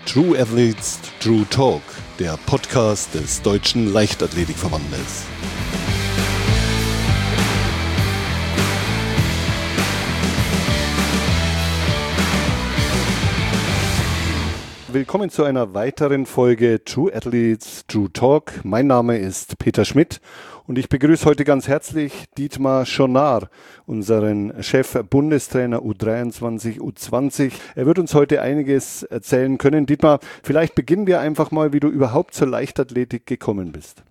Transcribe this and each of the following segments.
True Athletes, True Talk, der Podcast des Deutschen Leichtathletikverbandes. Willkommen zu einer weiteren Folge True Athletes, True Talk. Mein Name ist Peter Schmidt und ich begrüße heute ganz herzlich Dietmar Schonnar, unseren Chef-Bundestrainer U23, U20. Er wird uns heute einiges erzählen können. Dietmar, vielleicht beginnen wir einfach mal, wie du überhaupt zur Leichtathletik gekommen bist.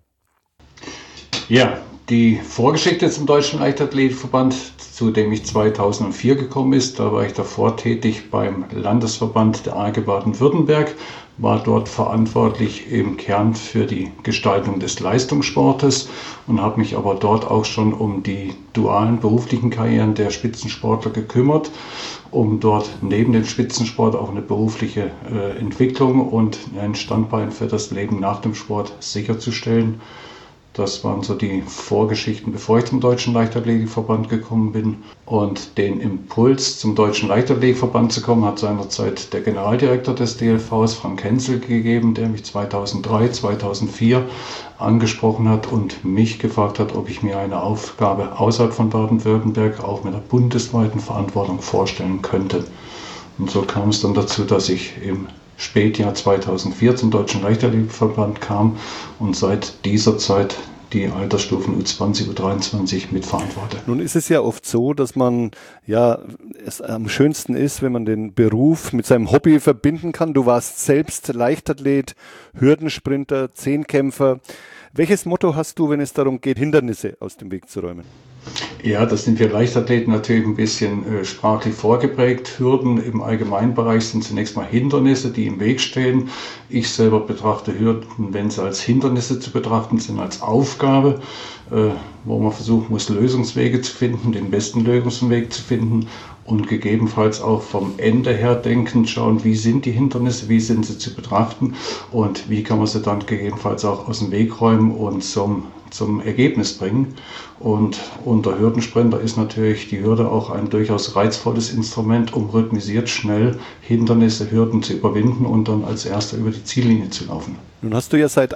Ja, die Vorgeschichte zum Deutschen Leichtathletikverband, zu dem ich 2004 gekommen ist, da war ich davor tätig beim Landesverband der AG Baden-Württemberg, war dort verantwortlich im Kern für die Gestaltung des Leistungssportes und habe mich aber dort auch schon um die dualen beruflichen Karrieren der Spitzensportler gekümmert, um dort neben dem Spitzensport auch eine berufliche Entwicklung und ein Standbein für das Leben nach dem Sport sicherzustellen. Das waren so die Vorgeschichten, bevor ich zum Deutschen Leichtathletikverband gekommen bin. Und den Impuls, zum Deutschen Leichtathletikverband zu kommen, hat seinerzeit der Generaldirektor des DLVs, Frank Hensel, gegeben, der mich 2003, 2004 angesprochen hat und mich gefragt hat, ob ich mir eine Aufgabe außerhalb von Baden-Württemberg auch mit einer bundesweiten Verantwortung vorstellen könnte. Und so kam es dann dazu, dass ich im Spätjahr 2004 zum Deutschen Leichtathletikverband kam und seit dieser Zeit die Altersstufen U20, U23 mitverantworte. Nun ist es ja oft so, dass man es am schönsten ist, wenn man den Beruf mit seinem Hobby verbinden kann. Du warst selbst Leichtathlet, Hürdensprinter, Zehnkämpfer. Welches Motto hast du, wenn es darum geht, Hindernisse aus dem Weg zu räumen? Ja, das sind wir Leichtathleten natürlich ein bisschen sprachlich vorgeprägt. Hürden im Allgemeinbereich sind zunächst mal Hindernisse, die im Weg stehen. Ich selber betrachte Hürden, wenn sie als Hindernisse zu betrachten sind, als Aufgabe, wo man versuchen muss, Lösungswege zu finden, den besten Lösungsweg zu finden und gegebenenfalls auch vom Ende her denken, schauen, wie sind die Hindernisse, wie sind sie zu betrachten und wie kann man sie dann gegebenenfalls auch aus dem Weg räumen und zum Ergebnis bringen. Und unter Hürdensprinter ist natürlich die Hürde auch ein durchaus reizvolles Instrument, um rhythmisiert schnell Hindernisse, Hürden zu überwinden und dann als Erster über die Ziellinie zu laufen. Nun hast du ja seit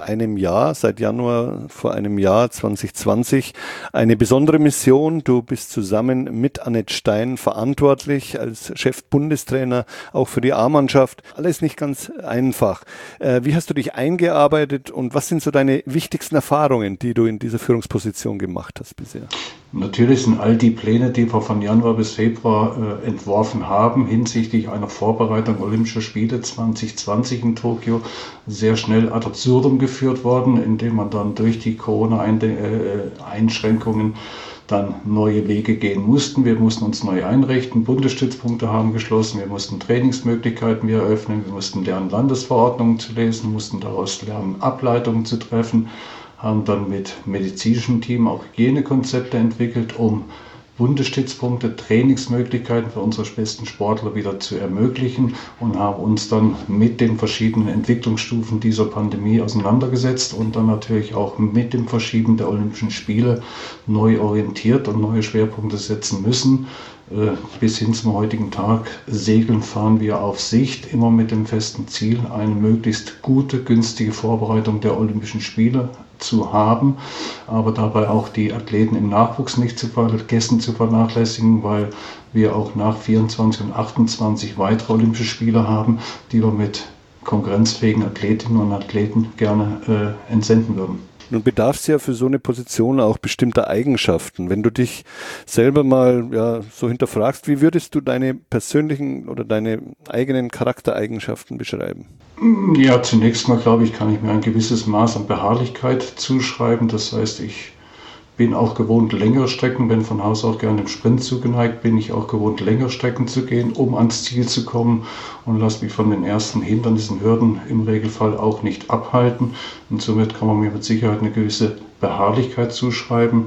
Januar vor einem Jahr 2020, eine besondere Mission. Du bist zusammen mit Annette Stein verantwortlich als Chef-Bundestrainer, auch für die A-Mannschaft. Alles nicht ganz einfach. Wie hast du dich eingearbeitet und was sind so deine wichtigsten Erfahrungen, die du in dieser Führungsposition gemacht hast bisher? Natürlich sind all die Pläne, die wir von Januar bis Februar entworfen haben, hinsichtlich einer Vorbereitung Olympischer Spiele 2020 in Tokio, sehr schnell ad absurdum geführt worden, indem man dann durch die Corona-Einschränkungen dann neue Wege gehen mussten. Wir mussten uns neu einrichten, Bundesstützpunkte haben geschlossen, wir mussten Trainingsmöglichkeiten wieder öffnen, wir mussten lernen, Landesverordnungen zu lesen, mussten daraus lernen, Ableitungen zu treffen, haben dann mit medizinischem Team auch Hygienekonzepte entwickelt, um Bundesstützpunkte, Trainingsmöglichkeiten für unsere besten Sportler wieder zu ermöglichen und haben uns dann mit den verschiedenen Entwicklungsstufen dieser Pandemie auseinandergesetzt und dann natürlich auch mit dem Verschieben der Olympischen Spiele neu orientiert und neue Schwerpunkte setzen müssen. Bis hin zum heutigen Tag segeln, fahren wir auf Sicht, immer mit dem festen Ziel, eine möglichst gute, günstige Vorbereitung der Olympischen Spiele zu haben, aber dabei auch die Athleten im Nachwuchs nicht zu vergessen, zu vernachlässigen, weil wir auch nach 24 und 28 weitere Olympische Spiele haben, die wir mit konkurrenzfähigen Athletinnen und Athleten gerne entsenden würden. Nun bedarf es ja für so eine Position auch bestimmter Eigenschaften. Wenn du dich selber mal so hinterfragst, wie würdest du deine persönlichen oder deine eigenen Charaktereigenschaften beschreiben? Ja, zunächst mal glaube ich, kann ich mir ein gewisses Maß an Beharrlichkeit zuschreiben. Das heißt, ich bin auch gewohnt, längere Strecken, bin von Haus aus gerne im Sprint zugeneigt, bin ich auch gewohnt, längere Strecken zu gehen, um ans Ziel zu kommen und lasse mich von den ersten Hindernissen, Hürden im Regelfall auch nicht abhalten. Und somit kann man mir mit Sicherheit eine gewisse Beharrlichkeit zuschreiben.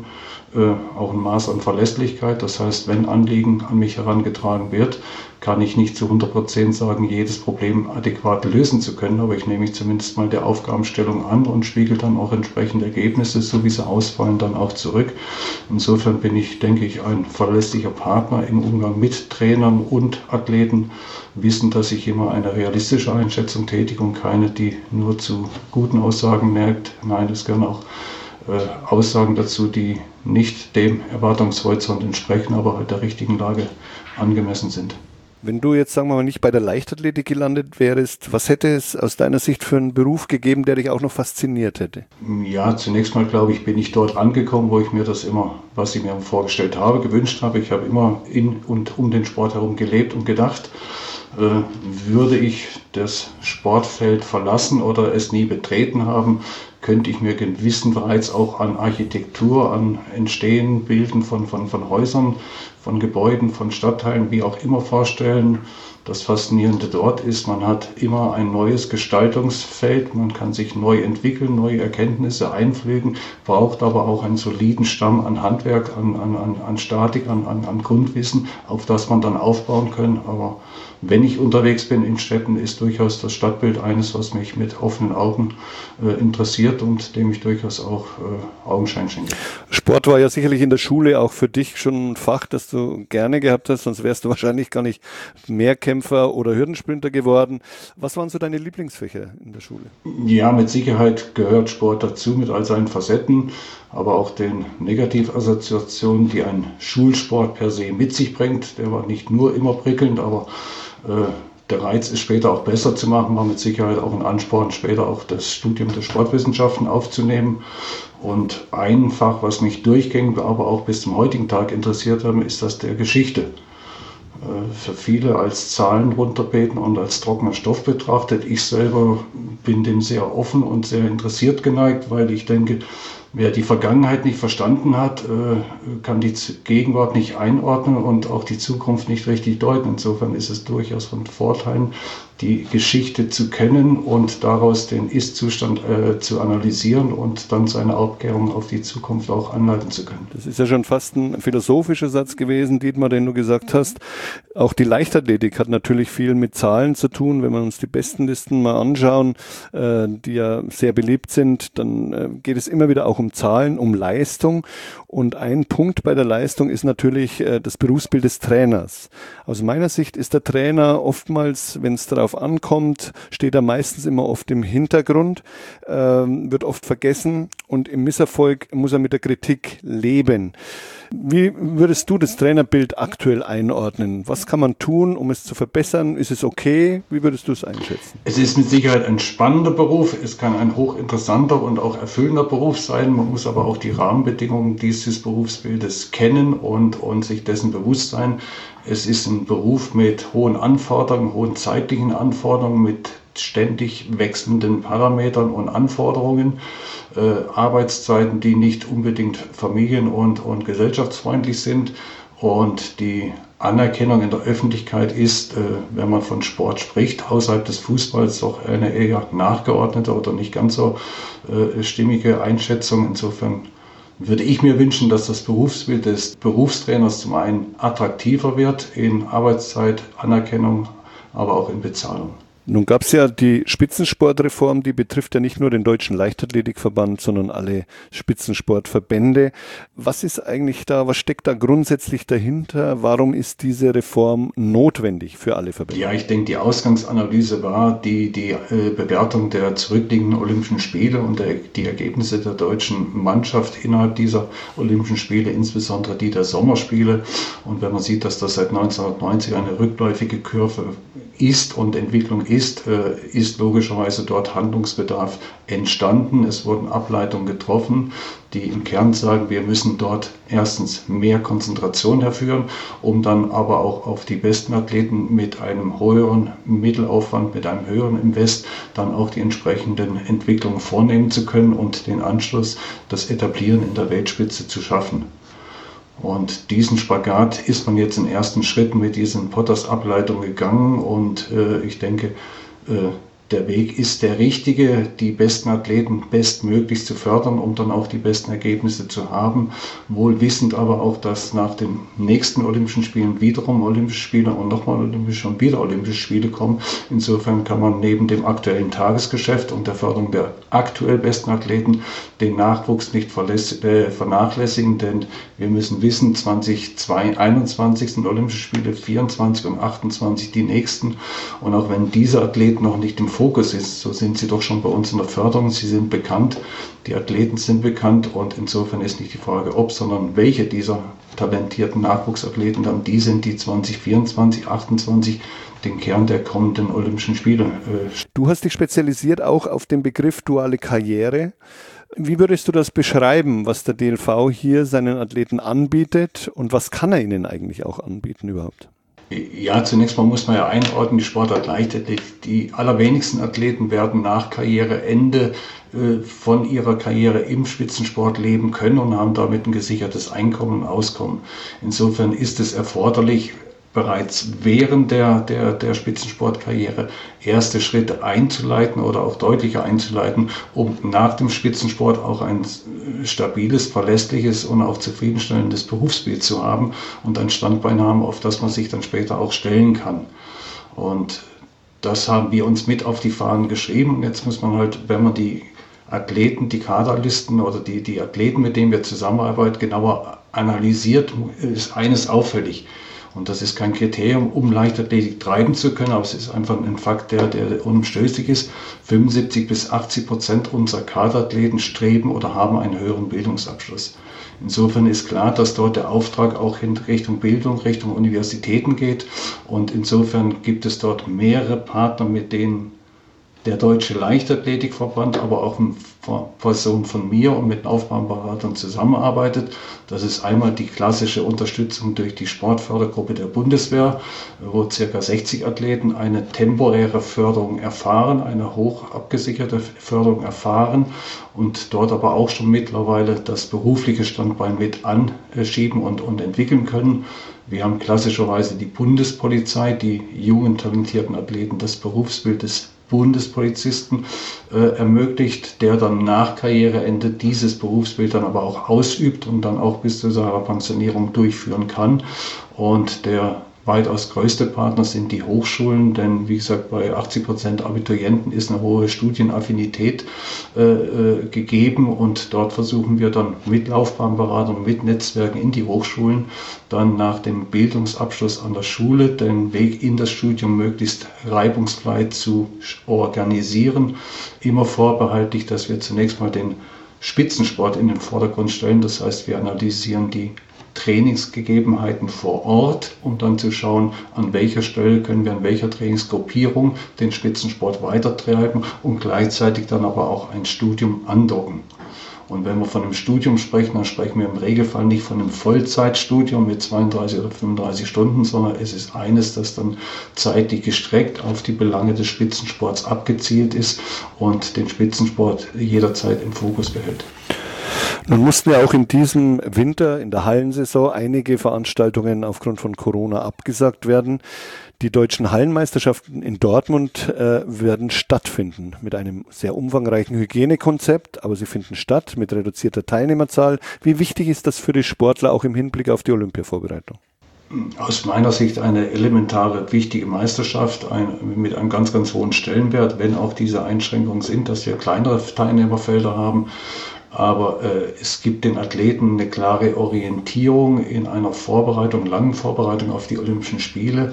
auch ein Maß an Verlässlichkeit. Das heißt, wenn Anliegen an mich herangetragen wird, kann ich nicht zu 100% sagen, jedes Problem adäquat lösen zu können, aber ich nehme mich zumindest mal der Aufgabenstellung an und spiegel dann auch entsprechende Ergebnisse, so wie sie ausfallen, dann auch zurück. Insofern bin ich, denke ich, ein verlässlicher Partner im Umgang mit Trainern und Athleten, wissen, dass ich immer eine realistische Einschätzung tätige und keine, die nur zu guten Aussagen neigt. Nein, es gehören auch Aussagen dazu, die nicht dem Erwartungshorizont entsprechen, aber halt der richtigen Lage angemessen sind. Wenn du jetzt, sagen wir mal, nicht bei der Leichtathletik gelandet wärst, was hätte es aus deiner Sicht für einen Beruf gegeben, der dich auch noch fasziniert hätte? Ja, zunächst mal, glaube ich, bin ich dort angekommen, wo ich mir das immer, was ich mir vorgestellt habe, gewünscht habe. Ich habe immer in und um den Sport herum gelebt und gedacht, würde ich das Sportfeld verlassen oder es nie betreten haben, könnte ich mir gewissen bereits auch an Architektur, an Entstehen, Bilden von Häusern, von Gebäuden, von Stadtteilen, wie auch immer vorstellen. Das Faszinierende dort ist, man hat immer ein neues Gestaltungsfeld, man kann sich neu entwickeln, neue Erkenntnisse einpflegen, braucht aber auch einen soliden Stamm an Handwerk, an Statik, an Grundwissen, auf das man dann aufbauen kann. Aber wenn ich unterwegs bin in Städten, ist durchaus das Stadtbild eines, was mich mit offenen Augen interessiert und dem ich durchaus auch Augenschein schenke. Sport war ja sicherlich in der Schule auch für dich schon ein Fach, das du gerne gehabt hast, sonst wärst du wahrscheinlich gar nicht Mehrkämpfer oder Hürdensprinter geworden. Was waren so deine Lieblingsfächer in der Schule? Ja, mit Sicherheit gehört Sport dazu mit all seinen Facetten, aber auch den Negativassoziationen, die ein Schulsport per se mit sich bringt. Der war nicht nur immer prickelnd, aber der Reiz ist später auch besser zu machen, war mit Sicherheit auch ein Ansporn, später auch das Studium der Sportwissenschaften aufzunehmen. Und ein Fach, was mich durchgängig, aber auch bis zum heutigen Tag interessiert hat, ist das der Geschichte. Für viele als Zahlen runterbeten und als trockener Stoff betrachtet. Ich selber bin dem sehr offen und sehr interessiert geneigt, weil ich denke, wer die Vergangenheit nicht verstanden hat, kann die Gegenwart nicht einordnen und auch die Zukunft nicht richtig deuten. Insofern ist es durchaus von Vorteil, die Geschichte zu kennen und daraus den Ist-Zustand zu analysieren und dann seine Aufklärung auf die Zukunft auch anleiten zu können. Das ist ja schon fast ein philosophischer Satz gewesen, Dietmar, den du gesagt hast. Auch die Leichtathletik hat natürlich viel mit Zahlen zu tun. Wenn wir uns die Bestenlisten mal anschauen, die ja sehr beliebt sind, dann geht es immer wieder auch um Zahlen, um Leistung. Und ein Punkt bei der Leistung ist natürlich das Berufsbild des Trainers. Aus meiner Sicht ist der Trainer oftmals, wenn es darauf ankommt, steht er meistens immer oft im Hintergrund, wird oft vergessen und im Misserfolg muss er mit der Kritik leben. Wie würdest du das Trainerbild aktuell einordnen? Was kann man tun, um es zu verbessern? Ist es okay? Wie würdest du es einschätzen? Es ist mit Sicherheit ein spannender Beruf. Es kann ein hochinteressanter und auch erfüllender Beruf sein. Man muss aber auch die Rahmenbedingungen dieses Berufsbildes kennen und sich dessen bewusst sein. Es ist ein Beruf mit hohen Anforderungen, hohen zeitlichen Anforderungen, mit ständig wechselnden Parametern und Anforderungen, Arbeitszeiten, die nicht unbedingt familien- und gesellschaftsfreundlich sind. Und die Anerkennung in der Öffentlichkeit ist, wenn man von Sport spricht, außerhalb des Fußballs doch eine eher nachgeordnete oder nicht ganz so stimmige Einschätzung. Insofern würde ich mir wünschen, dass das Berufsbild des Berufstrainers zum einen attraktiver wird in Arbeitszeit, Anerkennung, aber auch in Bezahlung. Nun gab es ja die Spitzensportreform, die betrifft ja nicht nur den Deutschen Leichtathletikverband, sondern alle Spitzensportverbände. Was ist eigentlich da, was steckt da grundsätzlich dahinter? Warum ist diese Reform notwendig für alle Verbände? Ja, ich denke, die Ausgangsanalyse war die Bewertung der zurückliegenden Olympischen Spiele und die Ergebnisse der deutschen Mannschaft innerhalb dieser Olympischen Spiele, insbesondere die der Sommerspiele. Und wenn man sieht, dass das seit 1990 eine rückläufige Kurve ist und Entwicklung ist logischerweise dort Handlungsbedarf entstanden. Es wurden Ableitungen getroffen, die im Kern sagen, wir müssen dort erstens mehr Konzentration herführen, um dann aber auch auf die besten Athleten mit einem höheren Mittelaufwand, mit einem höheren Invest dann auch die entsprechenden Entwicklungen vornehmen zu können und den Anschluss, das Etablieren in der Weltspitze zu schaffen. Und diesen Spagat ist man jetzt in ersten Schritten mit diesen Potters-Ableitungen gegangen und ich denke, der Weg ist der richtige, die besten Athleten bestmöglich zu fördern, um dann auch die besten Ergebnisse zu haben. Wohl wissend aber auch, dass nach den nächsten Olympischen Spielen wiederum Olympische Spiele und nochmal Olympische und wieder Olympische Spiele kommen. Insofern kann man neben dem aktuellen Tagesgeschäft und der Förderung der aktuell besten Athleten den Nachwuchs nicht vernachlässigen, denn wir müssen wissen, 2021 sind Olympische Spiele, 24 und 28 die nächsten. Und auch wenn diese Athleten noch nicht im Fokus ist, so sind sie doch schon bei uns in der Förderung. Sie sind bekannt, die Athleten sind bekannt und insofern ist nicht die Frage ob, sondern welche dieser talentierten Nachwuchsathleten dann die sind, die 2024, 28 den Kern der kommenden Olympischen Spiele. Du hast dich spezialisiert auch auf den Begriff duale Karriere. Wie würdest du das beschreiben, was der DLV hier seinen Athleten anbietet und was kann er ihnen eigentlich auch anbieten überhaupt? Ja, zunächst mal muss man ja einordnen, die Sportart Leichtathletik. Die allerwenigsten Athleten werden nach Karriereende von ihrer Karriere im Spitzensport leben können und haben damit ein gesichertes Einkommen und Auskommen. Insofern ist es erforderlich, bereits während der Spitzensportkarriere erste Schritte einzuleiten oder auch deutlicher einzuleiten, um nach dem Spitzensport auch ein stabiles, verlässliches und auch zufriedenstellendes Berufsbild zu haben und ein Standbein haben, auf das man sich dann später auch stellen kann. Und das haben wir uns mit auf die Fahnen geschrieben. Und jetzt muss man halt, wenn man die Athleten, die Kaderlisten oder die Athleten, mit denen wir zusammenarbeiten, genauer analysiert, ist eines auffällig. Und das ist kein Kriterium, um Leichtathletik treiben zu können, aber es ist einfach ein Fakt, der unumstößlich ist. 75-80% unserer Kaderathleten streben oder haben einen höheren Bildungsabschluss. Insofern ist klar, dass dort der Auftrag auch in Richtung Bildung, Richtung Universitäten geht. Und insofern gibt es dort mehrere Partner, mit denen der Deutsche Leichtathletikverband, aber auch eine Person von mir und mit Aufbauberatern zusammenarbeitet. Das ist einmal die klassische Unterstützung durch die Sportfördergruppe der Bundeswehr, wo ca. 60 Athleten eine temporäre Förderung erfahren, eine hoch abgesicherte Förderung erfahren und dort aber auch schon mittlerweile das berufliche Standbein mit anschieben und entwickeln können. Wir haben klassischerweise die Bundespolizei, die jungen, talentierten Athleten das Berufsbild des Bundespolizisten ermöglicht, der dann nach Karriereende dieses Berufsbild dann aber auch ausübt und dann auch bis zu seiner Pensionierung durchführen kann. Und der weitaus größte Partner sind die Hochschulen, denn wie gesagt, bei 80% Abiturienten ist eine hohe Studienaffinität gegeben und dort versuchen wir dann mit Laufbahnberatern, mit Netzwerken in die Hochschulen dann nach dem Bildungsabschluss an der Schule den Weg in das Studium möglichst reibungsfrei zu organisieren. Immer vorbehaltlich, dass wir zunächst mal den Spitzensport in den Vordergrund stellen. Das heißt, wir analysieren die Trainingsgegebenheiten vor Ort, um dann zu schauen, an welcher Stelle können wir an welcher Trainingsgruppierung den Spitzensport weitertreiben und gleichzeitig dann aber auch ein Studium andocken. Und wenn wir von einem Studium sprechen, dann sprechen wir im Regelfall nicht von einem Vollzeitstudium mit 32 oder 35 Stunden, sondern es ist eines, das dann zeitlich gestreckt auf die Belange des Spitzensports abgezielt ist und den Spitzensport jederzeit im Fokus behält. Nun mussten ja auch in diesem Winter, in der Hallensaison, einige Veranstaltungen aufgrund von Corona abgesagt werden. Die deutschen Hallenmeisterschaften in Dortmund werden stattfinden mit einem sehr umfangreichen Hygienekonzept, aber sie finden statt mit reduzierter Teilnehmerzahl. Wie wichtig ist das für die Sportler auch im Hinblick auf die Olympiavorbereitung? Aus meiner Sicht eine elementare, wichtige Meisterschaft mit einem ganz, ganz hohen Stellenwert, wenn auch diese Einschränkungen sind, dass wir kleinere Teilnehmerfelder haben. Aber es gibt den Athleten eine klare Orientierung in einer Vorbereitung, langen Vorbereitung auf die Olympischen Spiele.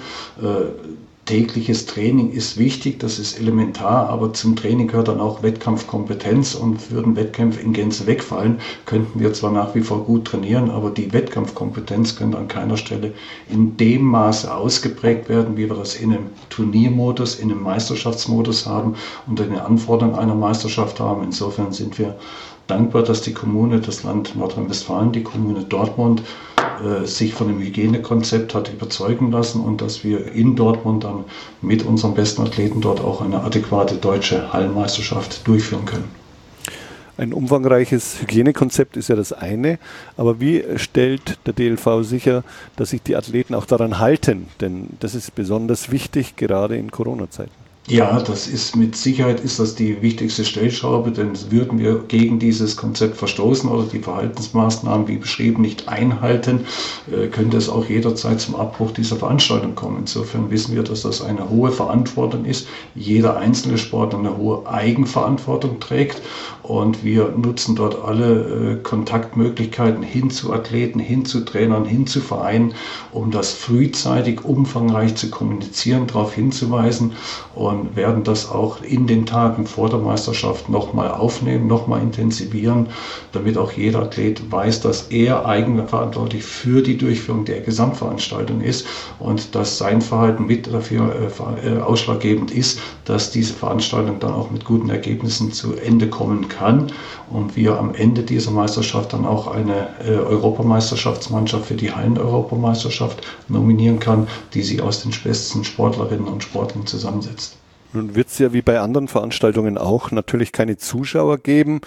Tägliches Training ist wichtig, das ist elementar, aber zum Training gehört dann auch Wettkampfkompetenz und würden Wettkämpfe in Gänze wegfallen, könnten wir zwar nach wie vor gut trainieren, aber die Wettkampfkompetenz könnte an keiner Stelle in dem Maße ausgeprägt werden, wie wir das in einem Turniermodus, in einem Meisterschaftsmodus haben und in den Anforderungen einer Meisterschaft haben. Insofern sind wir dankbar, dass die Kommune, das Land Nordrhein-Westfalen, die Kommune Dortmund sich von dem Hygienekonzept hat überzeugen lassen und dass wir in Dortmund dann mit unseren besten Athleten dort auch eine adäquate deutsche Hallenmeisterschaft durchführen können. Ein umfangreiches Hygienekonzept ist ja das eine, aber wie stellt der DLV sicher, dass sich die Athleten auch daran halten? Denn das ist besonders wichtig, gerade in Corona-Zeiten. Ja, das ist mit Sicherheit ist das die wichtigste Stellschraube, denn würden wir gegen dieses Konzept verstoßen oder die Verhaltensmaßnahmen wie beschrieben nicht einhalten, könnte es auch jederzeit zum Abbruch dieser Veranstaltung kommen. Insofern wissen wir, dass das eine hohe Verantwortung ist. Jeder einzelne Sportler eine hohe Eigenverantwortung trägt und wir nutzen dort alle Kontaktmöglichkeiten hin zu Athleten, hin zu Trainern, hin zu Vereinen, um das frühzeitig umfangreich zu kommunizieren, darauf hinzuweisen und werden das auch in den Tagen vor der Meisterschaft nochmal aufnehmen, nochmal intensivieren, damit auch jeder Athlet weiß, dass er eigenverantwortlich für die Durchführung der Gesamtveranstaltung ist und dass sein Verhalten mit dafür ausschlaggebend ist, dass diese Veranstaltung dann auch mit guten Ergebnissen zu Ende kommen kann und wir am Ende dieser Meisterschaft dann auch eine Europameisterschaftsmannschaft für die Hallen-Europameisterschaft nominieren kann, die sich aus den besten Sportlerinnen und Sportlern zusammensetzt. Nun wird es ja wie bei anderen Veranstaltungen auch natürlich keine Zuschauer geben,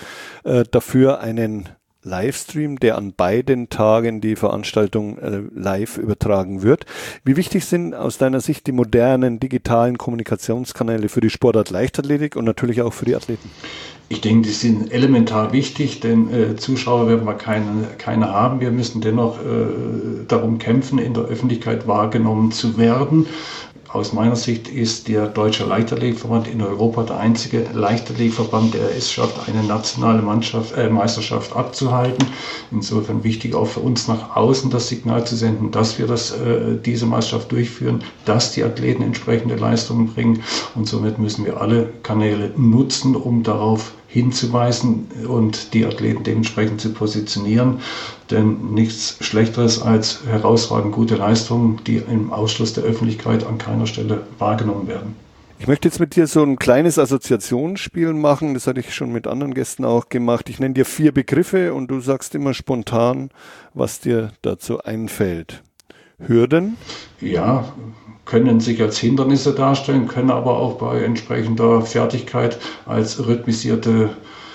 dafür einen Livestream, der an beiden Tagen die Veranstaltung live übertragen wird. Wie wichtig sind aus deiner Sicht die modernen digitalen Kommunikationskanäle für die Sportart Leichtathletik und natürlich auch für die Athleten? Ich denke, die sind elementar wichtig, denn Zuschauer werden wir keine haben. Wir müssen dennoch darum kämpfen, in der Öffentlichkeit wahrgenommen zu werden. Aus meiner Sicht ist der Deutsche Leichtathletikverband in Europa der einzige Leichtathletikverband, der es schafft, eine nationale Meisterschaft abzuhalten. Insofern wichtig auch für uns nach außen das Signal zu senden, dass wir diese Meisterschaft durchführen, dass die Athleten entsprechende Leistungen bringen. Und somit müssen wir alle Kanäle nutzen, um darauf hinzuweisen und die Athleten dementsprechend zu positionieren. Denn nichts Schlechteres als herausragend gute Leistungen, die im Ausschluss der Öffentlichkeit an keiner Stelle wahrgenommen werden. Ich möchte jetzt mit dir so ein kleines Assoziationsspiel machen, das hatte ich schon mit anderen Gästen auch gemacht. Ich nenne dir 4 Begriffe und du sagst immer spontan, was dir dazu einfällt. Hürden? Ja, können sich als Hindernisse darstellen, können aber auch bei entsprechender Fertigkeit als rhythmisierte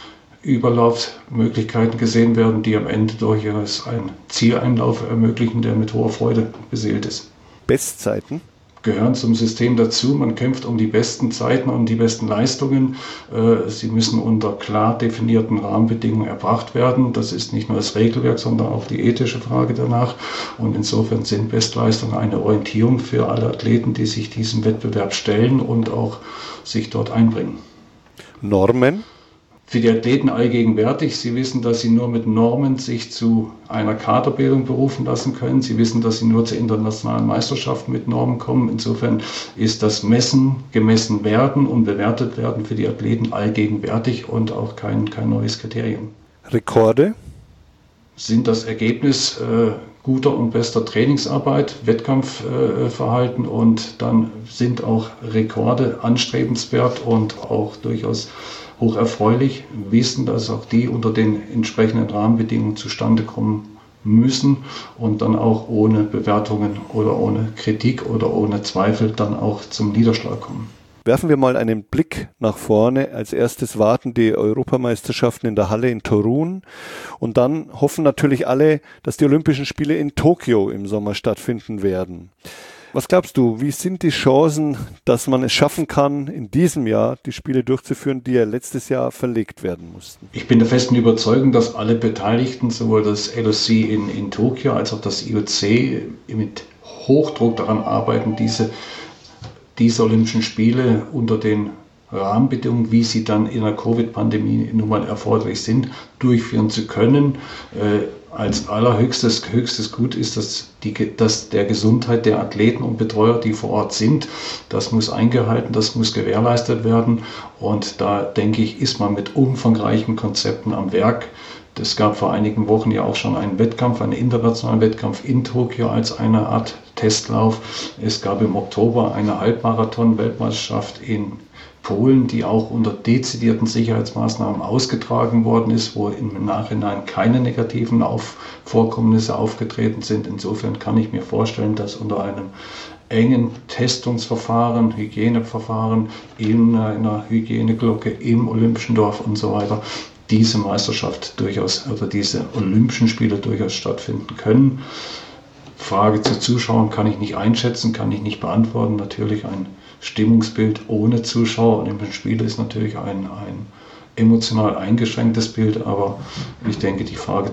Überlaufmöglichkeiten gesehen werden, die am Ende durchaus einen Zieleinlauf ermöglichen, der mit hoher Freude beseelt ist. Bestzeiten? Gehören zum System dazu. Man kämpft um die besten Zeiten und die besten Leistungen. Sie müssen unter klar definierten Rahmenbedingungen erbracht werden. Das ist nicht nur das Regelwerk, sondern auch die ethische Frage danach. Und insofern sind Bestleistungen eine Orientierung für alle Athleten, die sich diesem Wettbewerb stellen und auch sich dort einbringen. Normen? Für die Athleten allgegenwärtig. Sie wissen, dass sie nur mit Normen sich zu einer Kaderbildung berufen lassen können. Sie wissen, dass sie nur zu internationalen Meisterschaften mit Normen kommen. Insofern ist das Messen, gemessen werden und bewertet werden für die Athleten allgegenwärtig und auch kein neues Kriterium. Rekorde? Sind das Ergebnis guter und bester Trainingsarbeit, Wettkampfverhalten und dann sind auch Rekorde anstrebenswert und auch durchaus hoch erfreulich, wissen, dass auch die unter den entsprechenden Rahmenbedingungen zustande kommen müssen und dann auch ohne Bewertungen oder ohne Kritik oder ohne Zweifel dann auch zum Niederschlag kommen. Werfen wir mal einen Blick nach vorne. Als erstes warten die Europameisterschaften in der Halle in Torun und dann hoffen natürlich alle, dass die Olympischen Spiele in Tokio im Sommer stattfinden werden. Was glaubst du, wie sind die Chancen, dass man es schaffen kann, in diesem Jahr die Spiele durchzuführen, die ja letztes Jahr verlegt werden mussten? Ich bin der festen Überzeugung, dass alle Beteiligten, sowohl das LOC in Tokio als auch das IOC, mit Hochdruck daran arbeiten, diese Olympischen Spiele unter den Rahmenbedingungen, wie sie dann in der Covid-Pandemie nun mal erforderlich sind, durchführen zu können. Als allerhöchstes Gut ist dass der Gesundheit der Athleten und Betreuer, die vor Ort sind, das muss eingehalten, das muss gewährleistet werden. Und da denke ich, ist man mit umfangreichen Konzepten am Werk. Es gab vor einigen Wochen ja auch schon einen internationalen Wettkampf in Tokio als eine Art Testlauf. Es gab im Oktober eine Halbmarathon-Weltmeisterschaft in Polen, die auch unter dezidierten Sicherheitsmaßnahmen ausgetragen worden ist, wo im Nachhinein keine negativen Vorkommnisse aufgetreten sind. Insofern kann ich mir vorstellen, dass unter einem engen Testungsverfahren, Hygieneverfahren in einer Hygieneglocke im Olympischen Dorf und so weiter diese Meisterschaft durchaus oder diese Olympischen Spiele durchaus stattfinden können. Frage zu Zuschauern kann ich nicht einschätzen, kann ich nicht beantworten. Natürlich ein Stimmungsbild ohne Zuschauer. Olympische Spiele ist natürlich ein emotional eingeschränktes Bild, aber ich denke, die Frage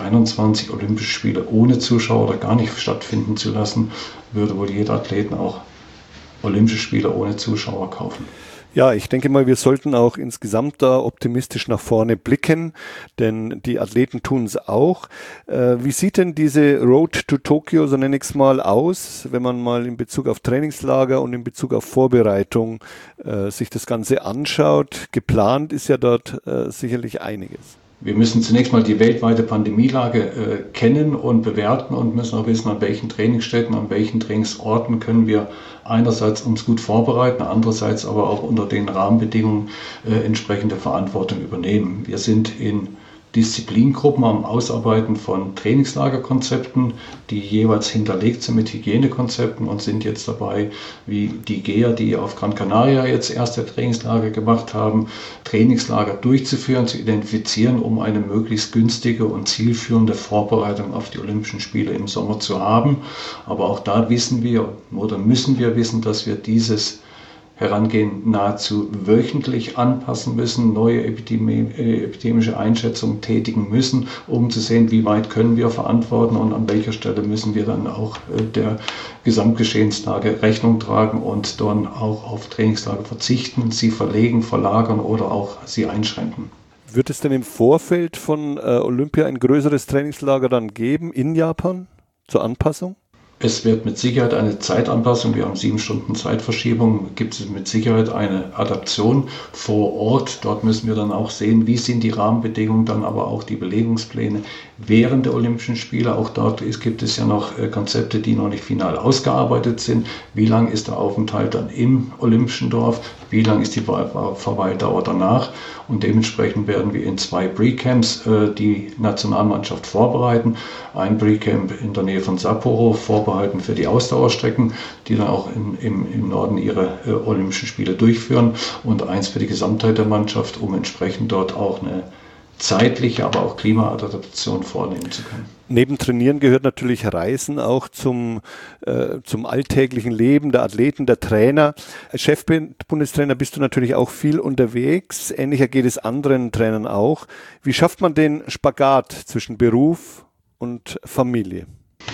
2021, Olympische Spiele ohne Zuschauer oder gar nicht stattfinden zu lassen, würde wohl jeder Athleten auch Olympische Spiele ohne Zuschauer kaufen. Ja, ich denke mal, wir sollten auch insgesamt da optimistisch nach vorne blicken, denn die Athleten tun es auch. Wie sieht denn diese Road to Tokio, so nenne ich es mal, aus, wenn man mal in Bezug auf Trainingslager und in Bezug auf Vorbereitung sich das Ganze anschaut? Geplant ist ja dort sicherlich einiges. Wir müssen zunächst mal die weltweite Pandemielage kennen und bewerten und müssen auch wissen, an welchen Trainingsstätten, an welchen Trainingsorten können wir einerseits uns gut vorbereiten, andererseits aber auch unter den Rahmenbedingungen entsprechende Verantwortung übernehmen. Wir sind in Disziplingruppen am Ausarbeiten von Trainingslagerkonzepten, die jeweils hinterlegt sind mit Hygienekonzepten und sind jetzt dabei, wie die GEA, die auf Gran Canaria jetzt erste Trainingslager gemacht haben, Trainingslager durchzuführen, zu identifizieren, um eine möglichst günstige und zielführende Vorbereitung auf die Olympischen Spiele im Sommer zu haben. Aber auch da wissen wir oder müssen wir wissen, dass wir dieses Herangehen nahezu wöchentlich anpassen müssen, neue epidemische Einschätzungen tätigen müssen, um zu sehen, wie weit können wir verantworten und an welcher Stelle müssen wir dann auch der Gesamtgeschehenslage Rechnung tragen und dann auch auf Trainingslager verzichten, sie verlegen, verlagern oder auch sie einschränken. Wird es denn im Vorfeld von Olympia ein größeres Trainingslager dann geben in Japan zur Anpassung? Es wird mit Sicherheit eine Zeitanpassung, wir haben 7 Stunden Zeitverschiebung, gibt es mit Sicherheit eine Adaption vor Ort. Dort müssen wir dann auch sehen, wie sind die Rahmenbedingungen, dann aber auch die Belegungspläne während der Olympischen Spiele. Auch dort gibt es ja noch Konzepte, die noch nicht final ausgearbeitet sind. Wie lang ist der Aufenthalt dann im Olympischen Dorf? Wie lang ist die Verweildauer danach? Und dementsprechend werden wir in 2 Pre-Camps die Nationalmannschaft vorbereiten. Ein Pre-Camp in der Nähe von Sapporo, vorbehalten für die Ausdauerstrecken, die dann auch im Norden ihre Olympischen Spiele durchführen. Und eins für die Gesamtheit der Mannschaft, um entsprechend dort auch eine zeitliche, aber auch Klimaadaptation vornehmen zu können. Neben Trainieren gehört natürlich Reisen auch zum alltäglichen Leben der Athleten, der Trainer. Als Chefbundestrainer bist du natürlich auch viel unterwegs. Ähnlicher geht es anderen Trainern auch. Wie schafft man den Spagat zwischen Beruf und Familie?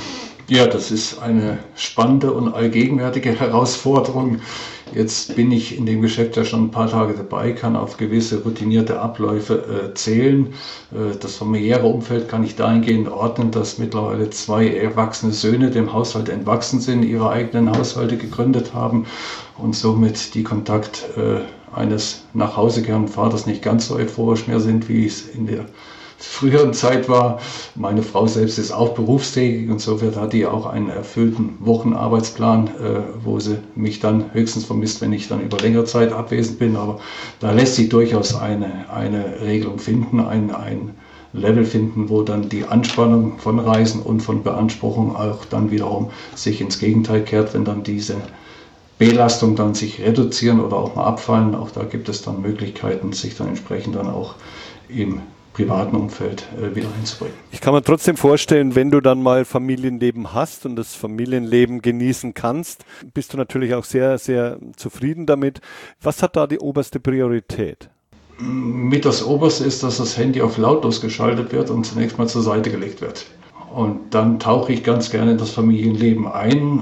Ja, das ist eine spannende und allgegenwärtige Herausforderung. Jetzt bin ich in dem Geschäft ja schon ein paar Tage dabei, kann auf gewisse routinierte Abläufe zählen. Das familiäre Umfeld kann ich dahingehend ordnen, dass mittlerweile 2 erwachsene Söhne dem Haushalt entwachsen sind, ihre eigenen Haushalte gegründet haben und somit die Kontakt eines nachhausekehrenden Vaters nicht ganz so euphorisch mehr sind, wie es in der früheren Zeit war. Meine Frau selbst ist auch berufstätig, insofern hat die auch einen erfüllten Wochenarbeitsplan, wo sie mich dann höchstens vermisst, wenn ich dann über längere Zeit abwesend bin. Aber da lässt sich durchaus eine Regelung finden, ein Level finden, wo dann die Anspannung von Reisen und von Beanspruchung auch dann wiederum sich ins Gegenteil kehrt, wenn dann diese Belastung dann sich reduzieren oder auch mal abfallen. Auch da gibt es dann Möglichkeiten, sich dann entsprechend dann auch im privaten Umfeld wieder einzubringen. Ich kann mir trotzdem vorstellen, wenn du dann mal Familienleben hast und das Familienleben genießen kannst, bist du natürlich auch sehr, sehr zufrieden damit. Was hat da die oberste Priorität? Mit das Oberste ist, dass das Handy auf lautlos geschaltet wird und zunächst mal zur Seite gelegt wird. Und dann tauche ich ganz gerne in das Familienleben ein,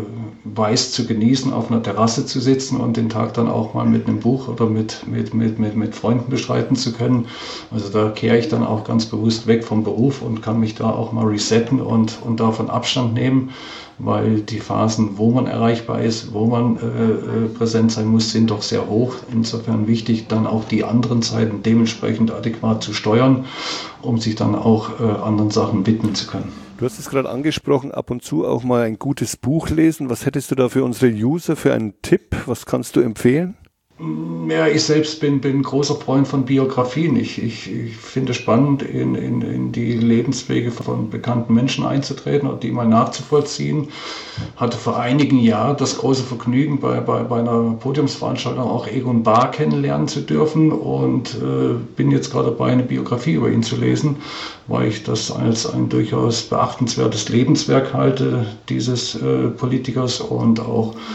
weiß zu genießen, auf einer Terrasse zu sitzen und den Tag dann auch mal mit einem Buch oder mit Freunden bestreiten zu können. Also da kehre ich dann auch ganz bewusst weg vom Beruf und kann mich da auch mal resetten und davon Abstand nehmen, weil die Phasen, wo man erreichbar ist, wo man präsent sein muss, sind doch sehr hoch. Insofern wichtig, dann auch die anderen Zeiten dementsprechend adäquat zu steuern, um sich dann auch anderen Sachen widmen zu können. Du hast es gerade angesprochen, ab und zu auch mal ein gutes Buch lesen. Was hättest du da für unsere User für einen Tipp? Was kannst du empfehlen? Ja, ich selbst bin großer Freund von Biografien. Ich finde es spannend, in die Lebenswege von bekannten Menschen einzutreten und die mal nachzuvollziehen. Hatte vor einigen Jahren das große Vergnügen, bei einer Podiumsveranstaltung auch Egon Bahr kennenlernen zu dürfen und bin jetzt gerade dabei, eine Biografie über ihn zu lesen, weil ich das als ein durchaus beachtenswertes Lebenswerk halte, dieses Politikers und auch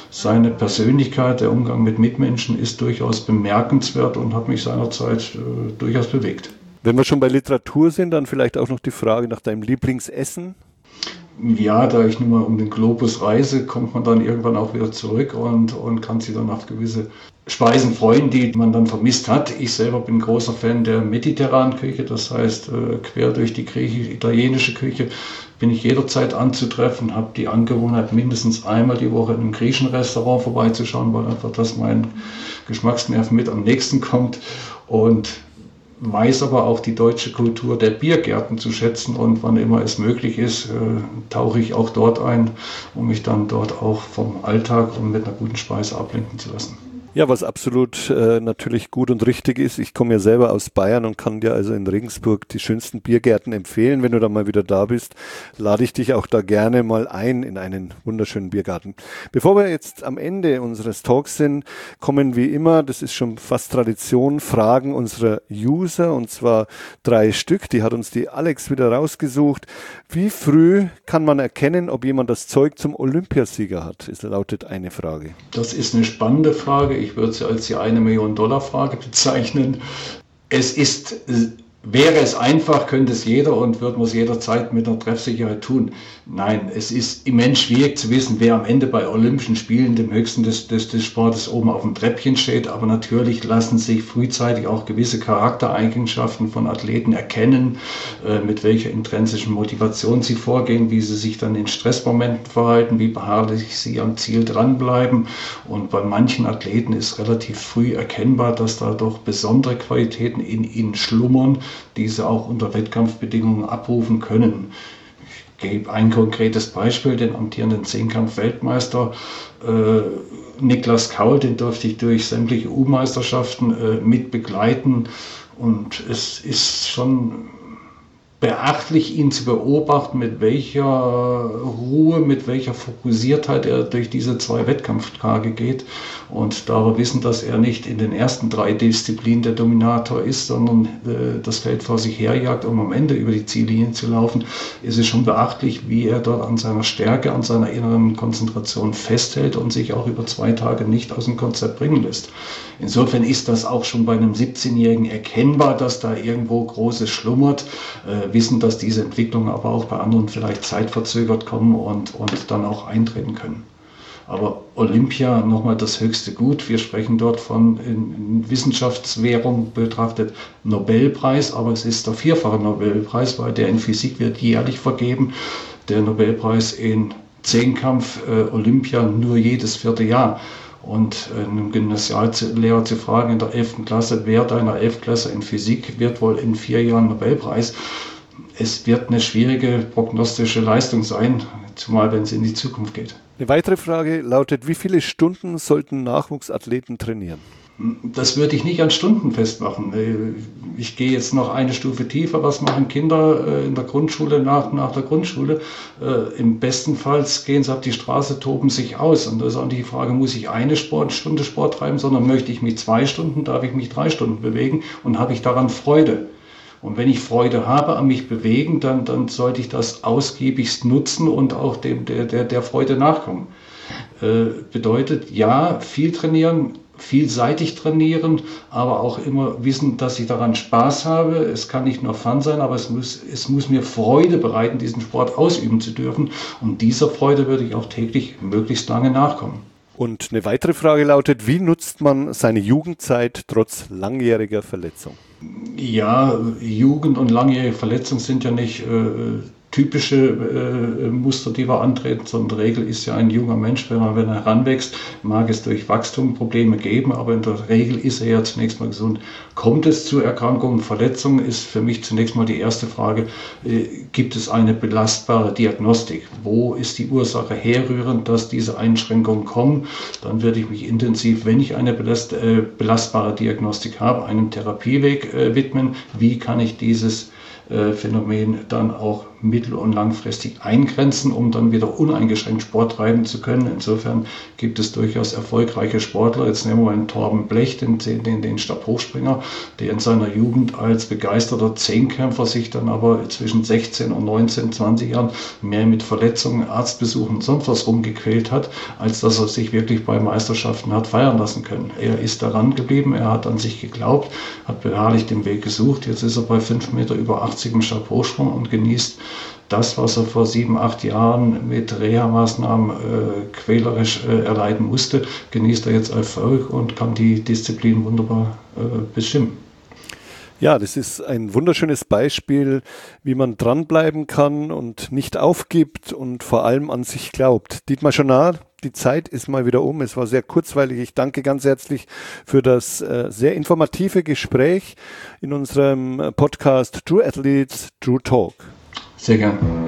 seine Persönlichkeit, der Umgang mit Mitmenschen ist durchaus bemerkenswert und hat mich seinerzeit durchaus bewegt. Wenn wir schon bei Literatur sind, dann vielleicht auch noch die Frage nach deinem Lieblingsessen. Ja, da ich nun mal um den Globus reise, kommt man dann irgendwann auch wieder zurück und kann sich dann auf gewisse Speisen freuen, die man dann vermisst hat. Ich selber bin großer Fan der mediterranen Küche, das heißt quer durch die griechisch-italienische Küche bin ich jederzeit anzutreffen, habe die Angewohnheit, mindestens einmal die Woche in einem griechischen Restaurant vorbeizuschauen, weil einfach das meinen Geschmacksnerven mit am nächsten kommt und weiß aber auch die deutsche Kultur der Biergärten zu schätzen und wann immer es möglich ist, tauche ich auch dort ein, um mich dann dort auch vom Alltag und mit einer guten Speise ablenken zu lassen. Ja, was absolut natürlich gut und richtig ist. Ich komme ja selber aus Bayern und kann dir also in Regensburg die schönsten Biergärten empfehlen. Wenn du dann mal wieder da bist, lade ich dich auch da gerne mal ein in einen wunderschönen Biergarten. Bevor wir jetzt am Ende unseres Talks sind, kommen wie immer, das ist schon fast Tradition, Fragen unserer User, und zwar 3 Stück. Die hat uns die Alex wieder rausgesucht. Wie früh kann man erkennen, ob jemand das Zeug zum Olympiasieger hat? Es lautet eine Frage. Das ist eine spannende Frage. Ich würde sie als die $1-Million-Frage bezeichnen. Wäre es einfach, könnte es jeder und würde man es jederzeit mit einer Treffsicherheit tun. Nein, es ist immens schwierig zu wissen, wer am Ende bei Olympischen Spielen, dem höchsten des Sportes, oben auf dem Treppchen steht. Aber natürlich lassen sich frühzeitig auch gewisse Charaktereigenschaften von Athleten erkennen, mit welcher intrinsischen Motivation sie vorgehen, wie sie sich dann in Stressmomenten verhalten, wie beharrlich sie am Ziel dranbleiben. Und bei manchen Athleten ist relativ früh erkennbar, dass da doch besondere Qualitäten in ihnen schlummern, die sie auch unter Wettkampfbedingungen abrufen können. Ich gebe ein konkretes Beispiel, den amtierenden Zehnkampf-Weltmeister Niklas Kaul, den durfte ich durch sämtliche U-Meisterschaften mit begleiten und es ist schon beachtlich, ihn zu beobachten, mit welcher Ruhe, mit welcher Fokussiertheit er durch diese 2 Wettkampftage geht. Und da wir wissen, dass er nicht in den ersten 3 Disziplinen der Dominator ist, sondern das Feld vor sich herjagt, um am Ende über die Ziellinie zu laufen, ist es schon beachtlich, wie er dort an seiner Stärke, an seiner inneren Konzentration festhält und sich auch über 2 Tage nicht aus dem Konzept bringen lässt. Insofern ist das auch schon bei einem 17-Jährigen erkennbar, dass da irgendwo Großes schlummert. Wissen, dass diese Entwicklungen aber auch bei anderen vielleicht zeitverzögert kommen und dann auch eintreten können. Aber Olympia, nochmal das höchste Gut. Wir sprechen dort von in Wissenschaftswährung betrachtet Nobelpreis, aber es ist der 4-fache Nobelpreis, weil der in Physik wird jährlich vergeben. Der Nobelpreis in Zehnkampf Olympia nur jedes 4. Jahr. Und einem Gymnasiallehrer zu fragen in der 11. Klasse, wer deiner 11-Klasse in Physik wird wohl in 4 Jahren Nobelpreis. Es wird eine schwierige prognostische Leistung sein, zumal wenn es in die Zukunft geht. Eine weitere Frage lautet, wie viele Stunden sollten Nachwuchsathleten trainieren? Das würde ich nicht an Stunden festmachen. Ich gehe jetzt noch eine Stufe tiefer. Was machen Kinder in der Grundschule nach der Grundschule? Im besten Fall gehen sie auf die Straße, toben sich aus. Und das ist auch nicht die Frage, muss ich eine Stunde Sport treiben, sondern möchte ich mich 2 Stunden, darf ich mich 3 Stunden bewegen und habe ich daran Freude? Und wenn ich Freude habe an mich bewegen, dann sollte ich das ausgiebigst nutzen und auch der Freude nachkommen. Bedeutet, ja, viel trainieren, vielseitig trainieren, aber auch immer wissen, dass ich daran Spaß habe. Es kann nicht nur Fun sein, aber es muss mir Freude bereiten, diesen Sport ausüben zu dürfen. Und dieser Freude würde ich auch täglich möglichst lange nachkommen. Und eine weitere Frage lautet, wie nutzt man seine Jugendzeit trotz langjähriger Verletzung? Ja, Jugend und langjährige Verletzung sind ja nicht typische Muster, die wir antreten, sondern die Regel ist ja ein junger Mensch, wenn er heranwächst, mag es durch Wachstum Probleme geben, aber in der Regel ist er ja zunächst mal gesund. Kommt es zu Erkrankungen, Verletzungen, ist für mich zunächst mal die erste Frage, gibt es eine belastbare Diagnostik? Wo ist die Ursache herrührend, dass diese Einschränkungen kommen? Dann werde ich mich intensiv, wenn ich eine belastbare Diagnostik habe, einem Therapieweg widmen. Wie kann ich dieses Phänomen dann auch mittel- und langfristig eingrenzen, um dann wieder uneingeschränkt Sport treiben zu können. Insofern gibt es durchaus erfolgreiche Sportler. Jetzt nehmen wir einen Torben Blech, den Stabhochspringer, der in seiner Jugend als begeisterter Zehnkämpfer sich dann aber zwischen 16 und 19, 20 Jahren mehr mit Verletzungen, Arztbesuchen und sonst was rumgequält hat, als dass er sich wirklich bei Meisterschaften hat feiern lassen können. Er ist daran geblieben, er hat an sich geglaubt, hat beharrlich den Weg gesucht. Jetzt ist er bei 5 Meter über 80 im Stabhochsprung und genießt das, was er vor 7, 8 Jahren mit Reha-Maßnahmen quälerisch erleiden musste, genießt er jetzt Erfolg und kann die Disziplin wunderbar bestimmen. Ja, das ist ein wunderschönes Beispiel, wie man dranbleiben kann und nicht aufgibt und vor allem an sich glaubt. Dietmar Schonar, die Zeit ist mal wieder um. Es war sehr kurzweilig. Ich danke ganz herzlich für das sehr informative Gespräch in unserem Podcast True Athletes, True Talk. Sehr gern.